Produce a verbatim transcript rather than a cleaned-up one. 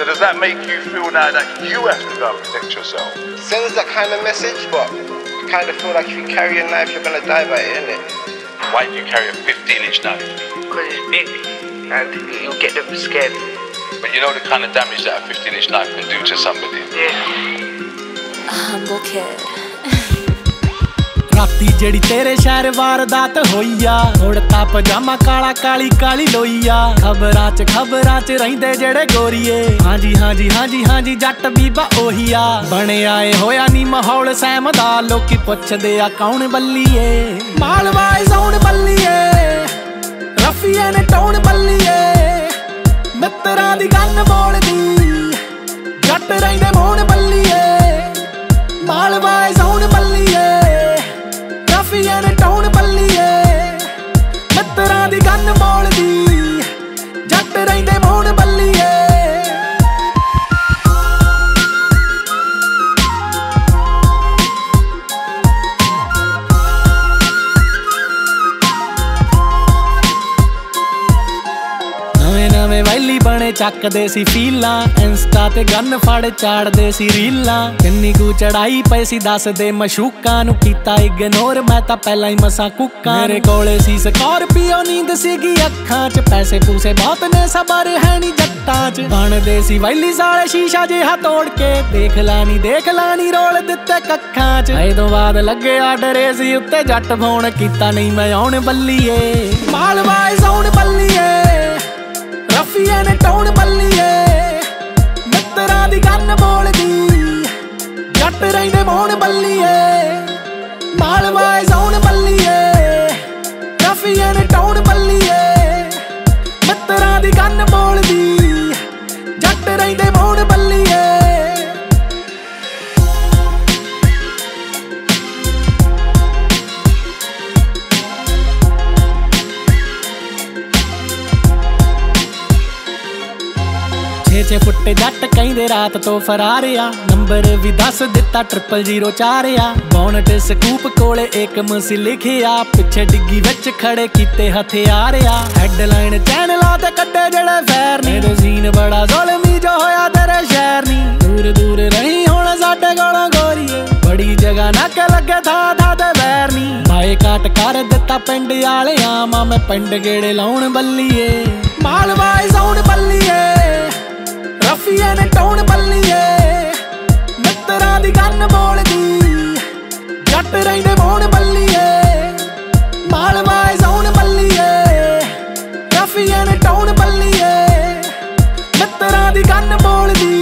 So does that make you feel now that you have to go and protect yourself? Sends that kind of message, but I kind of feel like if you carry a knife, you're gonna die by it, innit? Why do you carry a fifteen inch knife? Because it's big and you'll get them scared. But you know the kind of damage that a fifteen inch knife can do to somebody? Yeah. Humble kid. ਰਾਤੀ ਜਿਹੜੀ ਤੇਰੇ ਸ਼ਹਿਰ ਵਾਰਦਾਤ ਹੋਈ ਆ ਉੜਤਾ ਪਜਾਮਾ ਕਾਲਾ ਕਾਲੀ ਕਾਲੀ ਲੋਈ ਆ ਖਬਰਾਂ 'ਚ ਖਬਰਾਂ 'ਚ ਰਹਿੰਦੇ ਜਿਹੜੇ ਗੋਰੀਏ ਹਾਂਜੀ ਹਾਂਜੀ ਹਾਂਜੀ ਹਾਂਜੀ ਜੱਟ ਬੀਬਾ ਉਹੀ ਆ ਬਣਿਆ ਏ ਹੋਇਆ ਨੀ ਮਾਹੌਲ ਸਹਿਮ ਦਾ ਲੋਕੀ ਪੁੱਛਦੇ ਆ ਕੌਣ ਬੱਲੀਏ ਮਾਲਵਾਏ ਸੌਣ ਬੱਲੀਏ ਰਫੀਏ ਨੇ ਟੌਣ ਬੱਲੀਏ ਮਿੱਤਰਾਂ ਦੀ ਗੰਨ ਬੋਲਦੀ ਜੱਟ ਰਹਿੰਦੇ ਮੋਹਣ ਬੱਲੀਏ ਮਾਲਵਾਏ ਸੌਣ ਬੱਲੀਏ ਰਫੀਏ ਨੇ ਟੌਣ ਬੱਲੀਏ ਮਿੱਤਰਾਂ ਦੀ ਗੰਨ ਬੋਲਦੀ ਜੱਟ ਰਹਿੰਦੇ ਮੋਹਣ ਬੱਲੀਏ ਨਵੇਂ ਵੈਲੀ ਬਣੇ ਚੱਕਦੇ ਸੀ ਫੀਲਾਂ ਇੰਸਟਾ ਤੇ ਗੰਨ ਫੜ ਚਾੜਦੇ ਸੀ ਰੀਲਾਂ ਕਿੰਨੀ ਕੁ ਚੜਾਈ ਪਈ ਸੀ ਦੱਸਦੇ ਮਸ਼ੂਕਾਂ ਨੂੰ ਕੀਤਾ ਇਗਨੋਰ ਮੈਂ ਤਾਂ ਪਹਿਲਾਂ ਹੀ ਮਸਾਂ ਕੁੱਕਾਂ ਮੇਰੇ ਕੋਲੇ ਸੀ ਸਕਾਰਪੀਓ ਨੀਂਦ ਸੀਗੀ ਅੱਖਾਂ 'ਚ ਪੈਸੇ ਪੂਸੇ ਬਹੁਤ ਨੇ ਸਬਰ ਹੈ ਨੀ ਜੱਟਾਂ 'ਚ ਬਣਦੇ ਸੀ ਵੈਲੀ ਸਾਲੇ ਸ਼ੀਸ਼ਾ ਜਿਹਾ ਤੋੜ ਕੇ ਦੇਖ ਲਾ ਨੀ ਦੇਖ ਲਾ ਨੀ ਰੋਲ ਦਿੱਤੇ ਕੱਖਾਂ 'ਚ ਇਹ ਤੋਂ ਬਾਅਦ ਲੱਗੇ ਆਡਰੇ ਸੀ ਉੱਤੇ ਜੱਟ ਫੋਨ ਕੀਤਾ ਨਹੀਂ ਮੈਂ ਆਉਣ ਬੱਲੀਏ ਮਾਲਵਾਏ ਸੌਣ ਬੱਲੀਏ ਰਫੀਏ ਨੇ ਟੌਣ ਬੱਲੀਏ ਮਿੱਤਰਾਂ ਦੀ ਗੰਨ ਬੋਲਦੀ ਜੱਟ ਰਹਿੰਦੇ ਮੋਹਣ ਬੱਲੀਏ ਮਾਲਵਾਏ ਸੌਣ ਬੱਲੀਏ ਰਫੀਏ ਨੇ ਟੌਣ ਬੱਲੀਏ ਮਿੱਤਰਾਂ ਦੀ ਗੰਨ ਬੋਲਦੀ ਜੱਟ ਰਹਿੰਦੇ ਮੋਹਣ ਬੱਲੀਏ ਛੇ ਛੇ ਫੁੱਟੇ ਜੱਟ ਕਹਿੰਦੇ ਰਾਤ ਤੋਂ ਫਰਾਰ ਆ ਨੰਬਰ ਵੀ ਦੱਸ ਦਿੱਤਾ ਟ੍ਰਿਪਲ ਜ਼ੀਰੋ ਚਾਰ ਆ ਬੌਨਟ ਸਕੂਪ ਕੋਲੇ ਏਕਮ ਸੀ ਲਿਖਿਆ ਪਿੱਛੇ ਡਿੱਗੀ ਵਿੱਚ ਖੜੇ ਕੀਤੇ ਹਥਿਆਰ ਆ ਹੈਡਲਾਈਨ ਚੈਨਲਾਂ ਤੇ ਕੱਢੇ ਜਿਹੜੇ ਫੈਰ ਨੀ ਤੇ ਸੀਨ ਬੜਾ ਜ਼ੁਲਮੀ ਜੋ ਹੋਇਆ ਤੇਰੇ ਸ਼ਹਿਰ ਨੀ ਦੂਰ ਦੂਰ ਰਹੀ ਹੁਣ ਸਾਡੇ ਕੋਲੋਂ ਗੋਰੀਏ ਬੜੀ ਜਗ੍ਹਾ ਨੱਕ ਲੱਗੇ ਥਾਂ ਥਾਂ ਤੇ ਵੈਰ ਨੀ ਬਾਈਕਾਟ ਕਰ ਦਿੱਤਾ ਪਿੰਡ ਵਾਲਿਆਂ ਮਾਂ ਮੈਂ ਪਿੰਡ ਗੇੜੇ ਲਾਉਣ ਬੱਲੀਏ ਮਾਲਵਾਏ ਸੌਣ ਬੱਲੀਏ ਰਫੀਏ ਨੇ ਟੌਣ ਬੱਲੀਏ ਮਿੱਤਰਾਂ ਦੀ ਗੰਨ ਬੋਲਦੀ ਜੱਟ ਰਹਿੰਦੇ ਮੋਹਣ ਬੱਲੀਏ ਮਾਲਵਾਏ ਸੌਣ ਬੱਲੀਏ ਰਫੀਏ ਨੇ ਟੌਣ ਬੱਲੀਏ ਮਿੱਤਰਾਂ ਦੀ ਗੰਨ ਬੋਲਦੀ